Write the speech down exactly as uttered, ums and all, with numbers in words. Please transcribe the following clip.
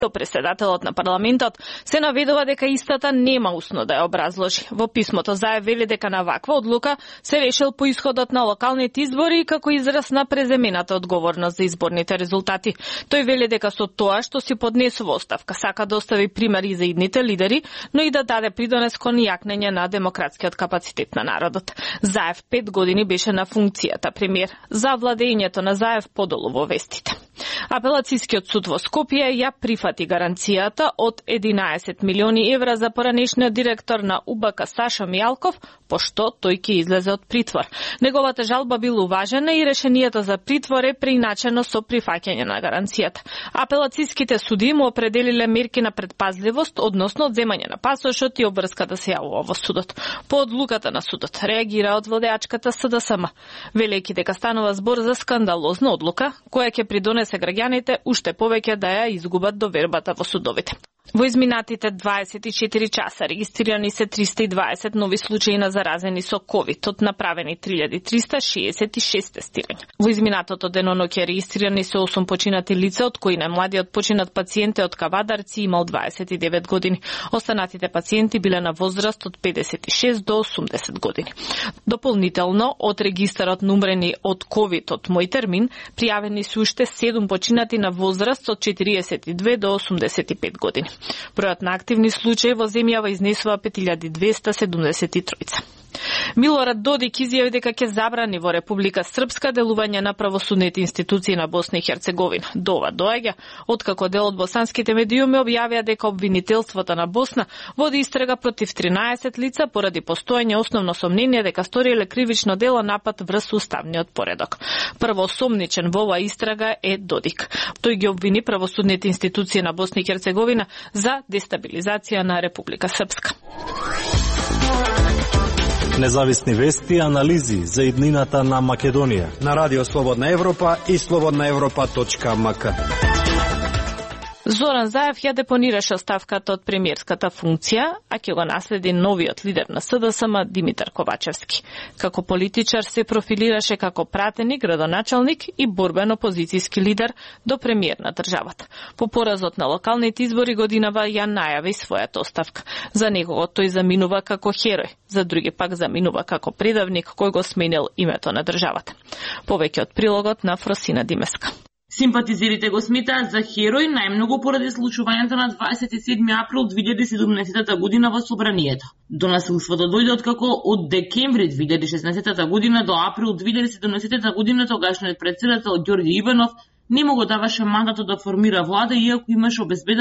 Претседателот на парламентот се наведува дека истата нема усно да ја образложи. Во писмото Заев вели дека на ваква одлука се решил по исходот на локалните избори и како израз на преземената одговорност за изборните резултати. Тој вели дека со тоа што си поднесува оставка сака да остави примери за идните лидери, но и да даде придонес кон јакнење на демократскиот капацитет на народот. Заев пет години беше на функцијата премиер. За владењето на Заев подолу во вестите. Апелацискиот суд во Скопје ја прифати гаранцијата од единаесет милиони евра за поранешниот директор на У Б К Саша Мијалков, пошто тој ќе излезе од притвор. Неговата жалба била уважена и решението за притвор е преиначено со прифаќање на гаранцијата. Апелациските суди му определиле мерки на предпазливост, односно одземање на пасошот и обврска да се јавува во судот. По одлуката на судот реагира од владеачката С Д С М, велејќи дека станува збор за скандалозна одлука која ќе придонесе граѓаните уште повеќе да ја изгубат довербата во судовите. Во изминатите дваесет и четири часа регистрирани се триста и дваесет нови случаи на заразени со ковид, од направени три илјади триста шеесет и шест тестирања. Во изминатото деноноќе регистрирани се осум починати лица, од кои најмладиот починат пациент е од Кавадарци, имал дваесет и девет години. Останатите пациенти биле на возраст од педесет и шест до осумдесет години. Дополнително, од регистарот на умрени од ковид од Мој термин, пријавени се уште седум починати на возраст од четириесет и две до осумдесет и пет години. Бројот на активни случаи во земјава изнесува пет илјади двеста седумдесет и три. Милорад Додик изјави дека ќе забрани во Република Српска делување на правосудните институции на Босна и Херцеговина. До ова доаѓа откако дел од босанските медиуми објавија дека обвинителството на Босна води истрага против тринаесет лица поради постоење основно сомнение дека сториле кривично дело напад врз уставниот поредок. Првоосомничен во оваа истрага е Додик. Тој ги обвини правосудните институции на Босна и Херцеговина за дестабилизација на Република Српска. Независни вести и анализи за иднината на Македонија на Радио Слободна Европа и слободна европа точка м к. Зоран Заев ја депонираше оставката од премиерската функција, а ќе го наследи новиот лидер на С Д С М Димитар Ковачевски. Како политичар се профилираше како пратеник, градоначалник и борбен опозицијски лидер до премиер на државата. По поразот на локалните избори годинава ја најави својата оставка. За некого тој заминува како херој, за други пак заминува како предавник кој го сменил името на државата. Повеќе од прилогот на Фросина Димеска. Симпатизерите го сметаат за херој најмногу поради случувањето на дваесет и седми април две илјади и седумнаесета година во Собранието. До насилството дојде откако од декември две илјади и шеснаесета година до април две илјади и седумнаесета година тогашниот претседател Ѓорѓе Иванов не му го даваше мандатот да формира влада, иако имаше обезбеден